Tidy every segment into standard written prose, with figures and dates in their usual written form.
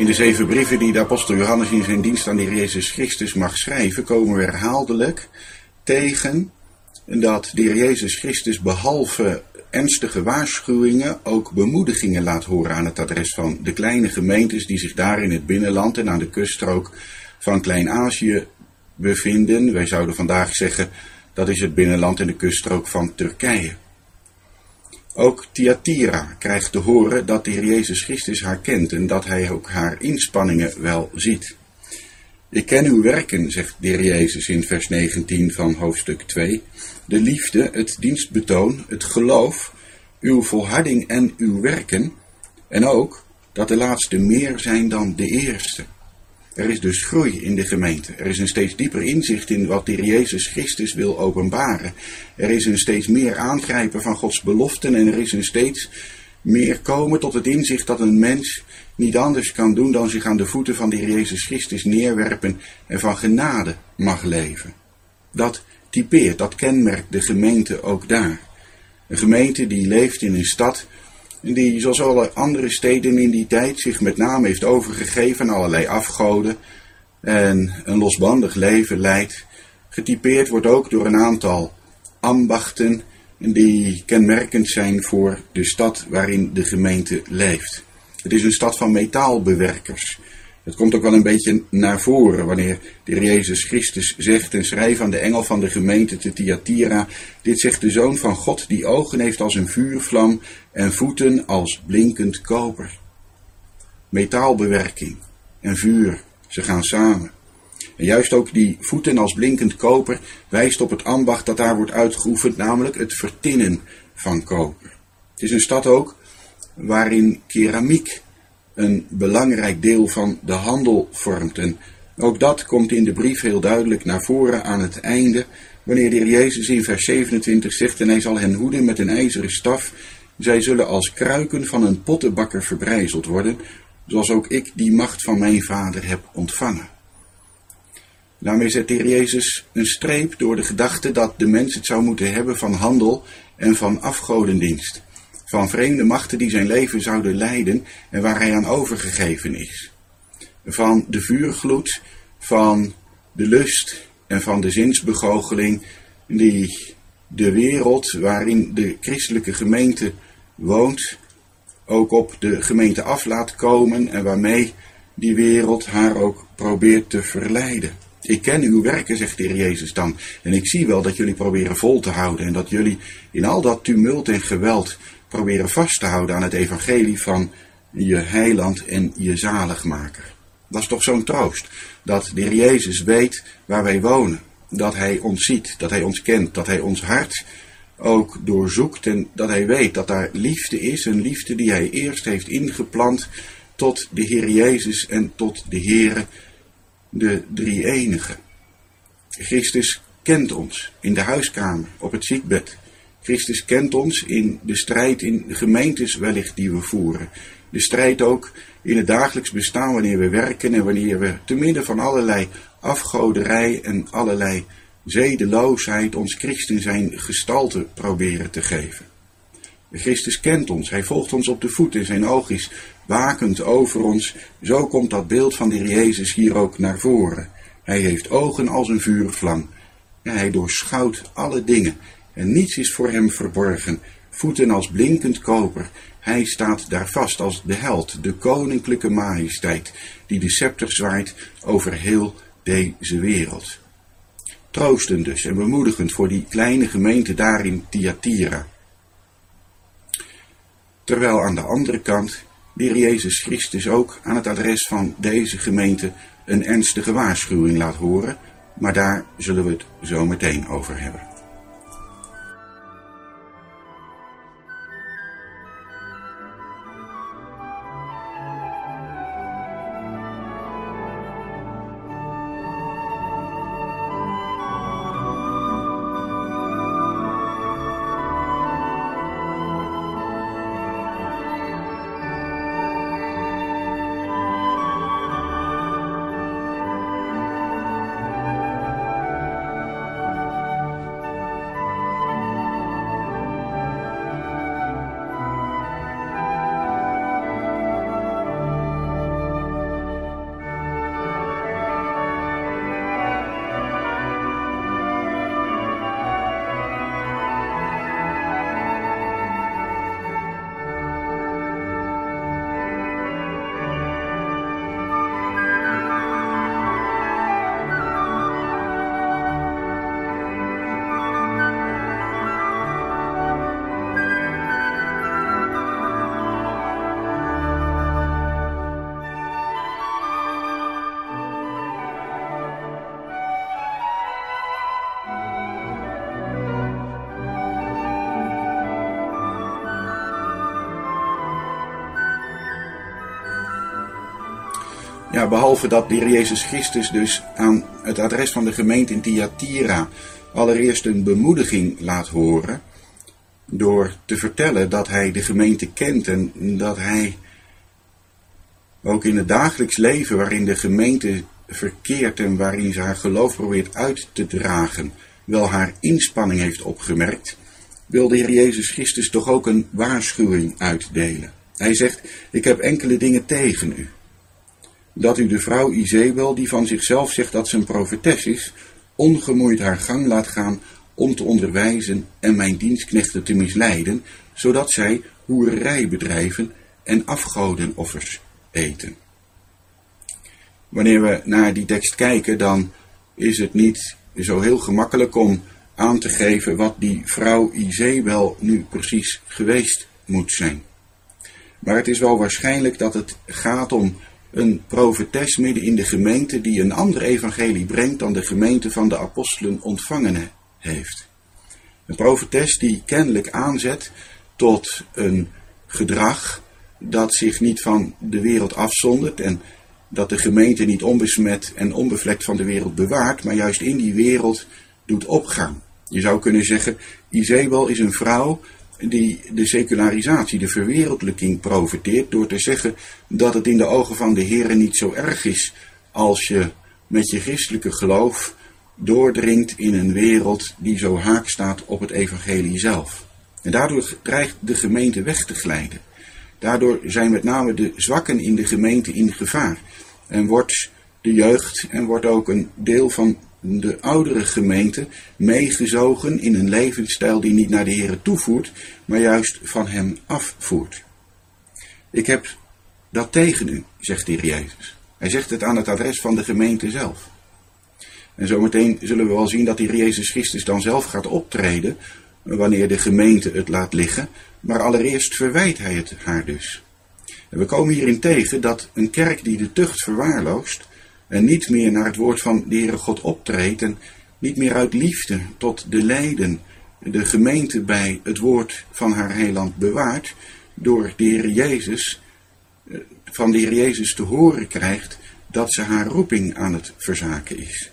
In de 7 brieven die de apostel Johannes in zijn dienst aan de Heer Jezus Christus mag schrijven, komen we herhaaldelijk tegen dat de Heer Jezus Christus behalve ernstige waarschuwingen ook bemoedigingen laat horen aan het adres van de kleine gemeentes die zich daar in het binnenland en aan de kuststrook van Klein-Azië bevinden. Wij zouden vandaag zeggen dat is het binnenland en de kuststrook van Turkije. Ook Thyatira krijgt te horen dat de Heer Jezus Christus haar kent en dat hij ook haar inspanningen wel ziet. Ik ken uw werken, zegt de Heer Jezus in vers 19 van hoofdstuk 2. De liefde, het dienstbetoon, het geloof, uw volharding en uw werken. En ook dat de laatste meer zijn dan de eerste. Er is dus groei in de gemeente. Er is een steeds dieper inzicht in wat de Heer Jezus Christus wil openbaren. Er is een steeds meer aangrijpen van Gods beloften en er is een steeds meer komen tot het inzicht dat een mens niet anders kan doen dan zich aan de voeten van de Heer Jezus Christus neerwerpen en van genade mag leven. Dat typeert, dat kenmerkt de gemeente ook daar. Een gemeente die leeft in een stad die, zoals alle andere steden in die tijd, zich met name heeft overgegeven aan allerlei afgoden en een losbandig leven leidt. Getypeerd wordt ook door een aantal ambachten die kenmerkend zijn voor de stad waarin de gemeente leeft. Het is een stad van metaalbewerkers. Het komt ook wel een beetje naar voren wanneer de Heer Jezus Christus zegt en schrijft aan de engel van de gemeente te Thyatira: dit zegt de Zoon van God die ogen heeft als een vuurvlam en voeten als blinkend koper. Metaalbewerking en vuur, ze gaan samen. En juist ook die voeten als blinkend koper wijst op het ambacht dat daar wordt uitgeoefend, namelijk het vertinnen van koper. Het is een stad ook waarin keramiek een belangrijk deel van de handel vormt. En ook dat komt in de brief heel duidelijk naar voren aan het einde, wanneer de Heer Jezus in vers 27 zegt: en hij zal hen hoeden met een ijzeren staf. Zij zullen als kruiken van een pottenbakker verbrijzeld worden, zoals ook ik die macht van mijn Vader heb ontvangen. Daarmee zet de Heer Jezus een streep door de gedachte dat de mens het zou moeten hebben van handel en van afgodendienst. Van vreemde machten die zijn leven zouden leiden en waar hij aan overgegeven is. Van de vuurgloed, van de lust en van de zinsbegoocheling die de wereld waarin de christelijke gemeente woont ook op de gemeente af laat komen en waarmee die wereld haar ook probeert te verleiden. Ik ken uw werken, zegt de Heer Jezus dan, en ik zie wel dat jullie proberen vol te houden en dat jullie in al dat tumult en geweld proberen vast te houden aan het evangelie van je heiland en je zaligmaker. Dat is toch zo'n troost, dat de Heer Jezus weet waar wij wonen, dat hij ons ziet, dat hij ons kent, dat hij ons hart ook doorzoekt en dat hij weet dat daar liefde is, een liefde die hij eerst heeft ingeplant tot de Heer Jezus en tot de Heere, de drie-enige. Christus kent ons in de huiskamer, op het ziekbed. Christus kent ons in de strijd in de gemeentes wellicht die we voeren. De strijd ook in het dagelijks bestaan wanneer we werken en wanneer we te midden van allerlei afgoderij en allerlei zedeloosheid ons christen zijn gestalte proberen te geven. Christus kent ons, hij volgt ons op de voet en zijn oog is wakend over ons. Zo komt dat beeld van de Heer Jezus hier ook naar voren. Hij heeft ogen als een vuurvlam. En hij doorschouwt alle dingen. En niets is voor hem verborgen. Voeten als blinkend koper. Hij staat daar vast als de held, de koninklijke majesteit, die de scepter zwaait over heel deze wereld. Troostend dus en bemoedigend voor die kleine gemeente daar in Thyatira. Terwijl aan de andere kant de Heer Jezus Christus ook aan het adres van deze gemeente een ernstige waarschuwing laat horen, maar daar zullen we het zo meteen over hebben. Ja, behalve dat de Heer Jezus Christus dus aan het adres van de gemeente in Thyatira allereerst een bemoediging laat horen, door te vertellen dat hij de gemeente kent en dat hij ook in het dagelijks leven waarin de gemeente verkeert en waarin ze haar geloof probeert uit te dragen, wel haar inspanning heeft opgemerkt, wil de Heer Jezus Christus toch ook een waarschuwing uitdelen. Hij zegt, ik heb enkele dingen tegen u. Dat u de vrouw Izebel, die van zichzelf zegt dat ze een profetes is, ongemoeid haar gang laat gaan om te onderwijzen en mijn dienstknechten te misleiden, zodat zij hoererij bedrijven en afgodenoffers eten. Wanneer we naar die tekst kijken, dan is het niet zo heel gemakkelijk om aan te geven wat die vrouw Izebel nu precies geweest moet zijn. Maar het is wel waarschijnlijk dat het gaat om een profetes midden in de gemeente die een ander evangelie brengt dan de gemeente van de apostelen ontvangen heeft. Een profetes die kennelijk aanzet tot een gedrag dat zich niet van de wereld afzondert en dat de gemeente niet onbesmet en onbevlekt van de wereld bewaart, maar juist in die wereld doet opgaan. Je zou kunnen zeggen, Izebel is een vrouw die de secularisatie, de verwereldlijking profeteert door te zeggen dat het in de ogen van de Heere niet zo erg is als je met je christelijke geloof doordringt in een wereld die zo haak staat op het evangelie zelf. En daardoor dreigt de gemeente weg te glijden. Daardoor zijn met name de zwakken in de gemeente in gevaar. En wordt de jeugd en wordt ook een deel van de oudere gemeente meegezogen in een levensstijl die niet naar de Heere toevoert, maar juist van hem afvoert. Ik heb dat tegen u, zegt de Heer Jezus. Hij zegt het aan het adres van de gemeente zelf. En zometeen zullen we wel zien dat de Heer Jezus Christus dan zelf gaat optreden wanneer de gemeente het laat liggen, maar allereerst verwijt hij het haar dus. En we komen hierin tegen dat een kerk die de tucht verwaarloost en niet meer naar het woord van de Heere God optreedt en niet meer uit liefde tot de leden de gemeente bij het woord van haar heiland bewaart, door de Heer Jezus, van de Heer Jezus te horen krijgt dat ze haar roeping aan het verzaken is.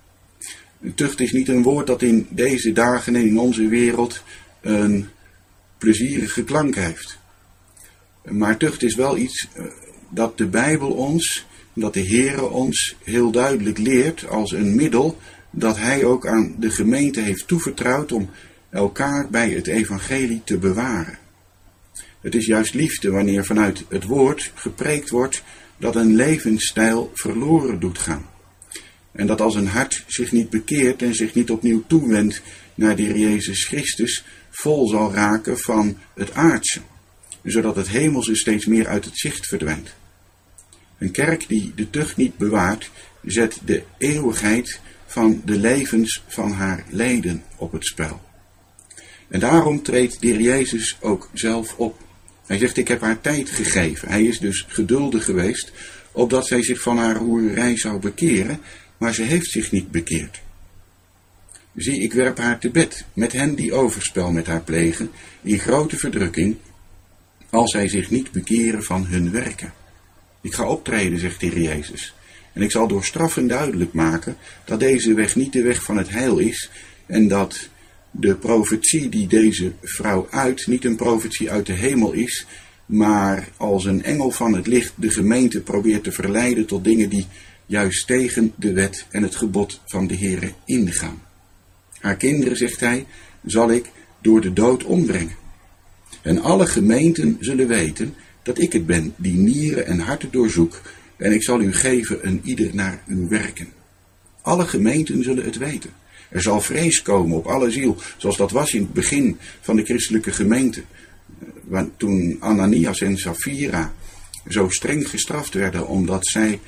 Tucht is niet een woord dat in deze dagen en in onze wereld een plezierige klank heeft. Maar tucht is wel iets dat de Bijbel ons, dat de Heere ons heel duidelijk leert als een middel dat hij ook aan de gemeente heeft toevertrouwd om elkaar bij het evangelie te bewaren. Het is juist liefde wanneer vanuit het woord gepreekt wordt dat een levensstijl verloren doet gaan. En dat als een hart zich niet bekeert en zich niet opnieuw toewendt naar de Heer Jezus Christus, vol zal raken van het aardse, zodat het hemelse steeds meer uit het zicht verdwijnt. Een kerk die de tucht niet bewaart, zet de eeuwigheid van de levens van haar leden op het spel. En daarom treedt de Heer Jezus ook zelf op. Hij zegt, ik heb haar tijd gegeven. Hij is dus geduldig geweest, opdat zij zich van haar hoererij zou bekeren, maar ze heeft zich niet bekeerd. Zie, ik werp haar te bed, met hen die overspel met haar plegen, in grote verdrukking, als zij zich niet bekeren van hun werken. Ik ga optreden, zegt de Heer Jezus, en ik zal door straffen duidelijk maken dat deze weg niet de weg van het heil is en dat de profetie die deze vrouw uit niet een profetie uit de hemel is, maar als een engel van het licht de gemeente probeert te verleiden tot dingen die juist tegen de wet en het gebod van de Heere ingaan. Haar kinderen, zegt hij, zal ik door de dood ombrengen. En alle gemeenten zullen weten dat ik het ben die nieren en harten doorzoek, en ik zal u geven een ieder naar uw werken. Alle gemeenten zullen het weten. Er zal vrees komen op alle ziel, zoals dat was in het begin van de christelijke gemeente. Toen Ananias en Sapphira zo streng gestraft werden omdat zij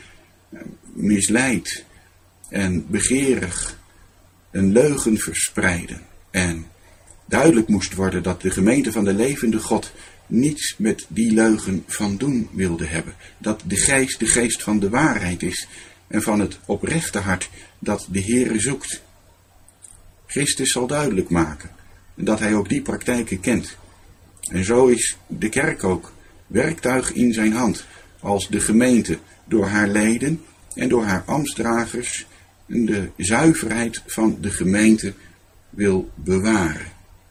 misleid en begeerig een leugen verspreiden. En duidelijk moest worden dat de gemeente van de levende God niets met die leugen van doen wilde hebben. Dat de geest van de waarheid is en van het oprechte hart dat de Heere zoekt. Christus zal duidelijk maken dat hij ook die praktijken kent. En zo is de kerk ook werktuig in zijn hand als de gemeente door haar leden en door haar ambtsdragers de zuiverheid van de gemeente wil bewaren.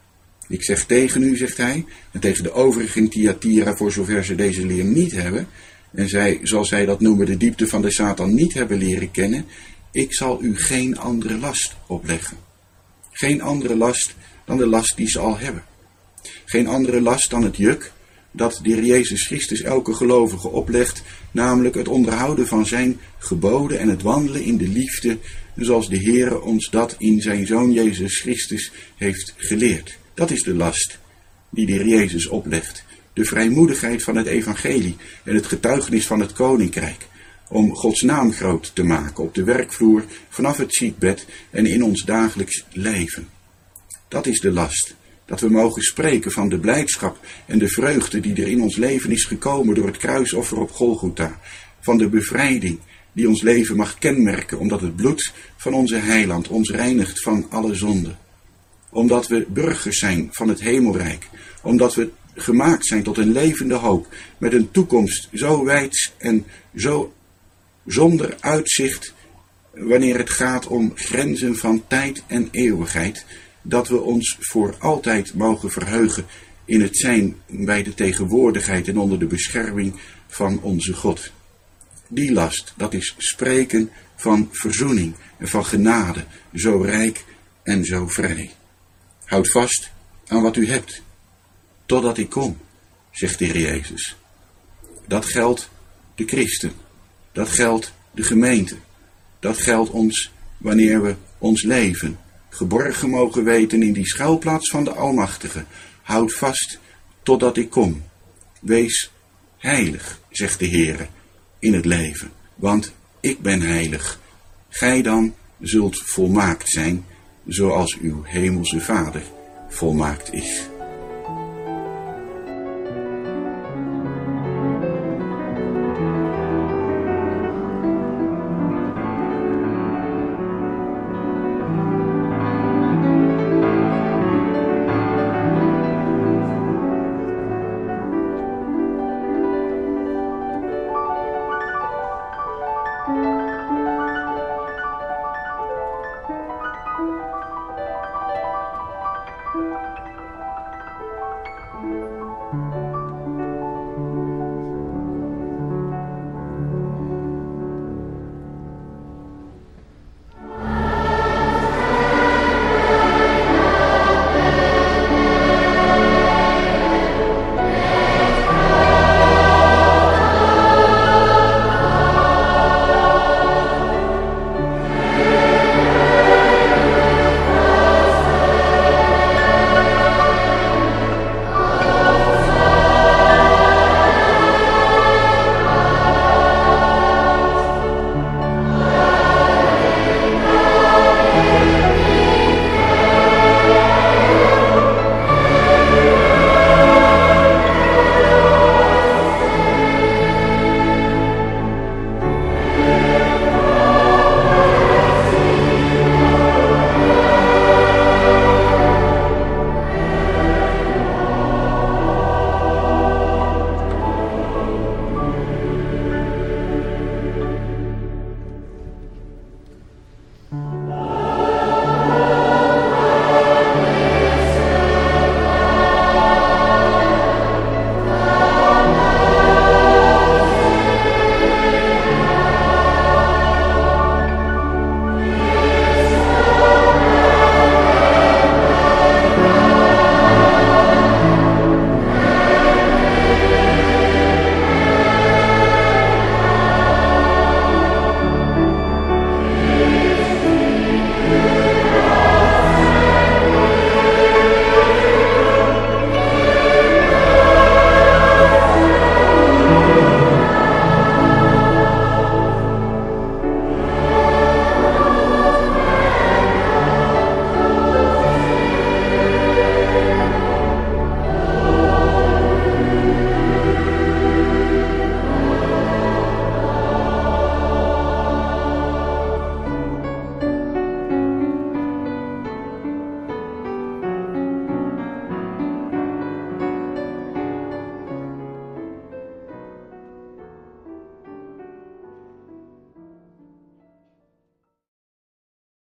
Ik zeg tegen u, zegt hij, en tegen de overigen in Thyatira, voor zover ze deze leer niet hebben, en zij, zoals zij dat noemen, de diepte van de Satan niet hebben leren kennen, ik zal u geen andere last opleggen. Geen andere last dan de last die ze al hebben. Geen andere last dan het juk dat de Heer Jezus Christus elke gelovige oplegt, namelijk het onderhouden van zijn geboden en het wandelen in de liefde, zoals de Heer ons dat in zijn Zoon Jezus Christus heeft geleerd. Dat is de last die de Heer Jezus oplegt. De vrijmoedigheid van het evangelie en het getuigenis van het koninkrijk. Om Gods naam groot te maken op de werkvloer, vanaf het ziekbed en in ons dagelijks leven. Dat is de last. Dat we mogen spreken van de blijdschap en de vreugde die er in ons leven is gekomen door het kruisoffer op Golgotha. Van de bevrijding die ons leven mag kenmerken, omdat het bloed van onze heiland ons reinigt van alle zonde. Omdat we burgers zijn van het hemelrijk. Omdat we gemaakt zijn tot een levende hoop, met een toekomst zo wijds en zo zonder uitzicht, wanneer het gaat om grenzen van tijd en eeuwigheid, dat we ons voor altijd mogen verheugen in het zijn bij de tegenwoordigheid en onder de bescherming van onze God. Die last, dat is spreken van verzoening en van genade, zo rijk en zo vrij. Houd vast aan wat u hebt, totdat ik kom, zegt de Heer Jezus. Dat geldt de christen, dat geldt de gemeente, dat geldt ons wanneer we ons leven geborgen mogen weten in die schuilplaats van de Almachtige. Houd vast totdat ik kom. Wees heilig, zegt de Heer, in het leven, want ik ben heilig. Gij dan zult volmaakt zijn, zoals uw hemelse Vader volmaakt is.